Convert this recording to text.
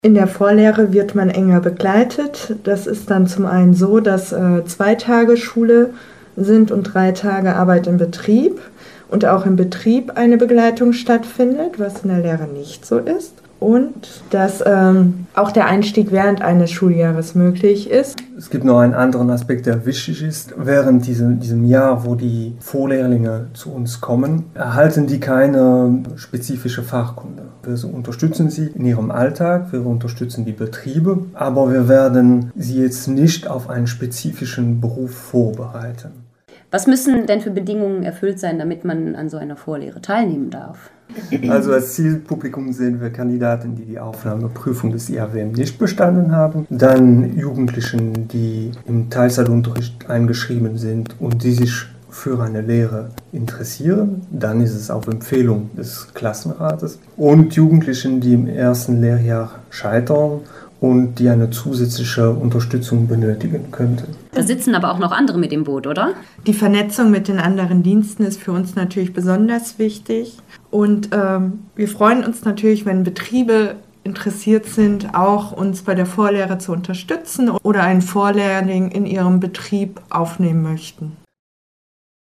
In der Vorlehre wird man enger begleitet. Das ist dann zum einen so, dass 2 Tage Schule sind und 3 Tage Arbeit im Betrieb und auch im Betrieb eine Begleitung stattfindet, was in der Lehre nicht so ist. Und dass auch der Einstieg während eines Schuljahres möglich ist. Es gibt noch einen anderen Aspekt, der wichtig ist. Während diesem Jahr, wo die Vorlehrlinge zu uns kommen, erhalten die keine spezifische Fachkunde. Wir unterstützen sie in ihrem Alltag, wir unterstützen die Betriebe, aber wir werden sie jetzt nicht auf einen spezifischen Beruf vorbereiten. Was müssen denn für Bedingungen erfüllt sein, damit man an so einer Vorlehre teilnehmen darf? Also als Zielpublikum sehen wir Kandidaten, die die Aufnahmeprüfung des IHWM nicht bestanden haben, dann Jugendlichen, die im Teilzeitunterricht eingeschrieben sind und die sich für eine Lehre interessieren, dann ist es auf Empfehlung des Klassenrates, und Jugendlichen, die im ersten Lehrjahr scheitern und die eine zusätzliche Unterstützung benötigen könnten. Da sitzen aber auch noch andere mit im Boot, oder? Die Vernetzung mit den anderen Diensten ist für uns natürlich besonders wichtig. Und wir freuen uns natürlich, wenn Betriebe interessiert sind, auch uns bei der Vorlehre zu unterstützen oder einen Vorlehrling in ihrem Betrieb aufnehmen möchten.